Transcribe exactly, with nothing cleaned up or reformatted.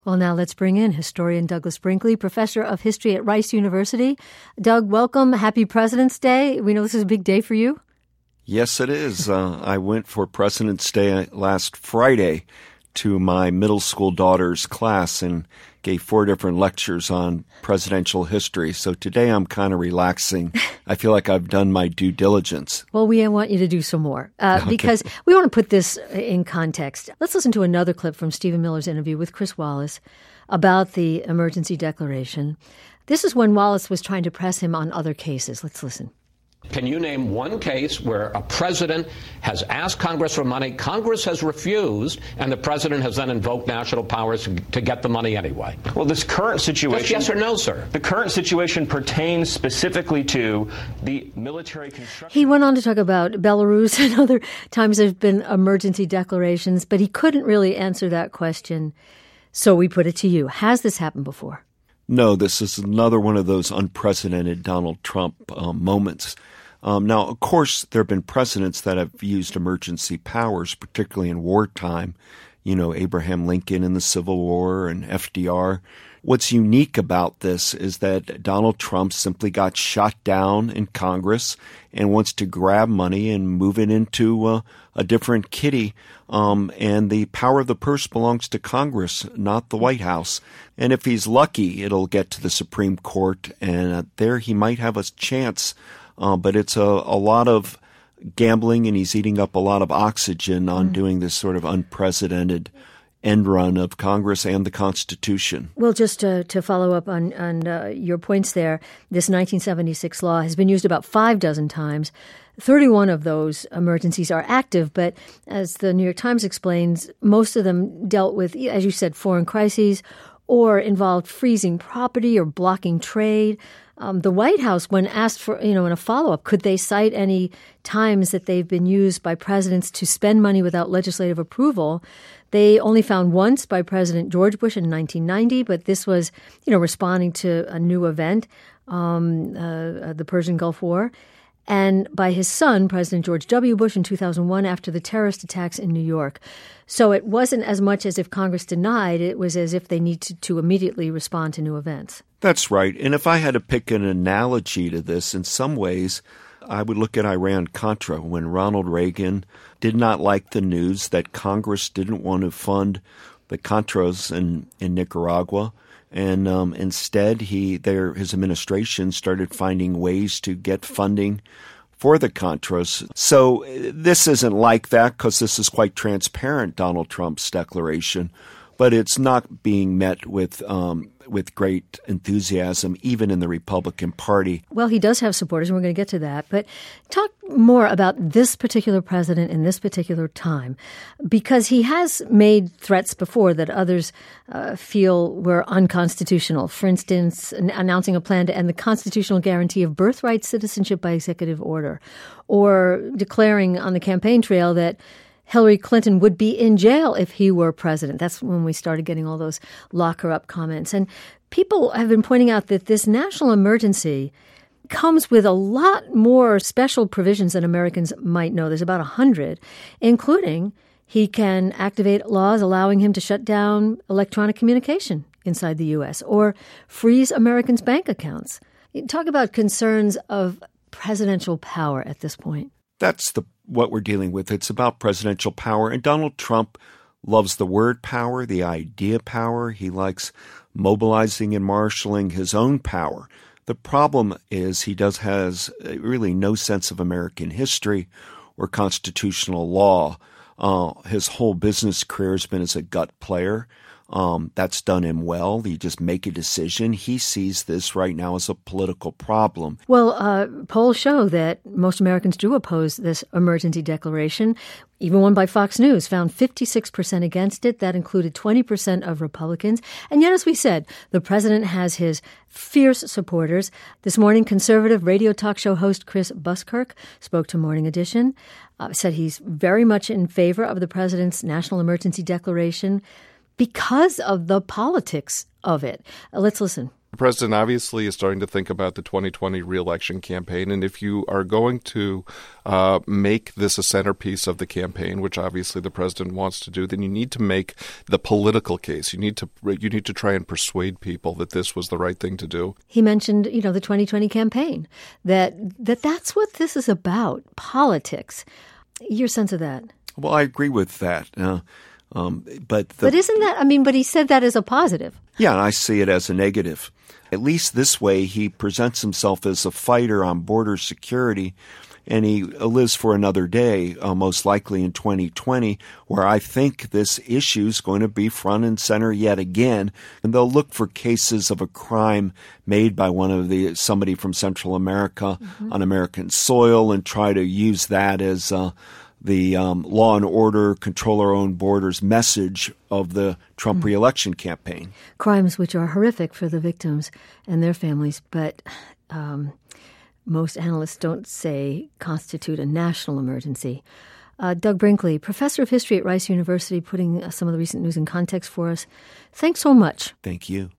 Well, now let's bring in historian Douglas Brinkley, professor of history at Rice University. Doug, welcome. Happy President's Day. We know this is a big day for you. Yes, it is. Uh, I went for President's Day last Friday to my middle school daughter's class and gave four different lectures on presidential history. So today I'm kind of relaxing. I feel like I've done my due diligence. Well, we want you to do some more uh, okay. because we want to put this in context. Let's listen to another clip from Stephen Miller's interview with Chris Wallace about the emergency declaration. This is when Wallace was trying to press him on other cases. Let's listen. Can you name one case where a president has asked Congress for money, Congress has refused, and the president has then invoked national powers to get the money anyway? Well, this current situation... Just yes or no, sir? The current situation pertains specifically to the military construction... He went on to talk about Belarus and other times there's been emergency declarations, but he couldn't really answer that question. So we put it to you. Has this happened before? No, this is another one of those unprecedented Donald Trump um, moments. Um, now, of course, there have been presidents that have used emergency powers, particularly in wartime. You know, Abraham Lincoln in the Civil War and F D R. What's unique about this is that Donald Trump simply got shot down in Congress and wants to grab money and move it into uh, a different kitty. Um, and the power of the purse belongs to Congress, not the White House. And if he's lucky, it'll get to the Supreme Court, and uh, there he might have a chance. Uh, but it's a, a lot of gambling, and he's eating up a lot of oxygen on mm. doing this sort of unprecedented end run of Congress and the Constitution. Well, just to, to follow up on, on uh, your points there, this nineteen seventy-six law has been used about five dozen times. thirty-one of those emergencies are active, but as the New York Times explains, most of them dealt with, as you said, foreign crises or involved freezing property or blocking trade. Um, the White House, when asked for, you know, in a follow-up, could they cite any times that they've been used by presidents to spend money without legislative approval, they only found once by President George Bush in nineteen ninety, but this was, you know, responding to a new event, um, uh, the Persian Gulf War, and by his son, President George W. Bush, in two thousand one after the terrorist attacks in New York. So it wasn't as much as if Congress denied, it was as if they needed to immediately respond to new events. That's right. And if I had to pick an analogy to this, in some ways, I would look at Iran-Contra when Ronald Reagan did not like the news that Congress didn't want to fund the Contras in, in Nicaragua. And um, instead, he their his administration started finding ways to get funding for the Contras. So this isn't like that because this is quite transparent, Donald Trump's declaration. But it's not being met with um, with great enthusiasm, even in the Republican Party. Well, he does have supporters, and we're going to get to that. But talk more about this particular president in this particular time, because he has made threats before that others uh, feel were unconstitutional. For instance, an- announcing a plan to end the constitutional guarantee of birthright citizenship by executive order, or declaring on the campaign trail that Hillary Clinton would be in jail if he were president. That's when we started getting all those lock her up comments. And people have been pointing out that this national emergency comes with a lot more special provisions than Americans might know. There's about a hundred, including he can activate laws allowing him to shut down electronic communication inside the U S or freeze Americans' bank accounts. Talk about concerns of presidential power at this point. That's the what we're dealing with. It's about presidential power. And Donald Trump loves the word power, the idea power. He likes mobilizing and marshaling his own power. The problem is he does has really no sense of American history or constitutional law. Uh, his whole business career has been as a gut player. Um, that's done him well. You just make a decision. He sees this right now as a political problem. Well, uh, polls show that most Americans do oppose this emergency declaration. Even one by Fox News found fifty-six percent against it. That included twenty percent of Republicans. And yet, as we said, the president has his fierce supporters. This morning, conservative radio talk show host Chris Buskirk spoke to Morning Edition, uh, said he's very much in favor of the president's national emergency declaration because of the politics of it. Uh, let's listen. The president obviously is starting to think about the twenty twenty reelection campaign, and if you are going to uh, make this a centerpiece of the campaign, which obviously the president wants to do, then you need to make the political case. You need to you need to try and persuade people that this was the right thing to do. He mentioned, you know, the twenty twenty campaign, that that that's what this is about, politics. Your sense of that? Well, I agree with that. Uh, um, but the, but isn't that? I mean, but he said that as a positive. Yeah, I see it as a negative. At least this way, he presents himself as a fighter on border security, and he lives for another day, uh, most likely in twenty twenty, where I think this issue is going to be front and center yet again, and they'll look for cases of a crime made by one of the somebody from Central America mm-hmm. on American soil, and try to use that as uh, the um, law and order, control our own borders message of the Trump mm-hmm. reelection campaign. Crimes which are horrific for the victims and their families, but um, most analysts don't say constitute a national emergency. Uh, Doug Brinkley, professor of history at Rice University, putting uh, some of the recent news in context for us. Thanks so much. Thank you.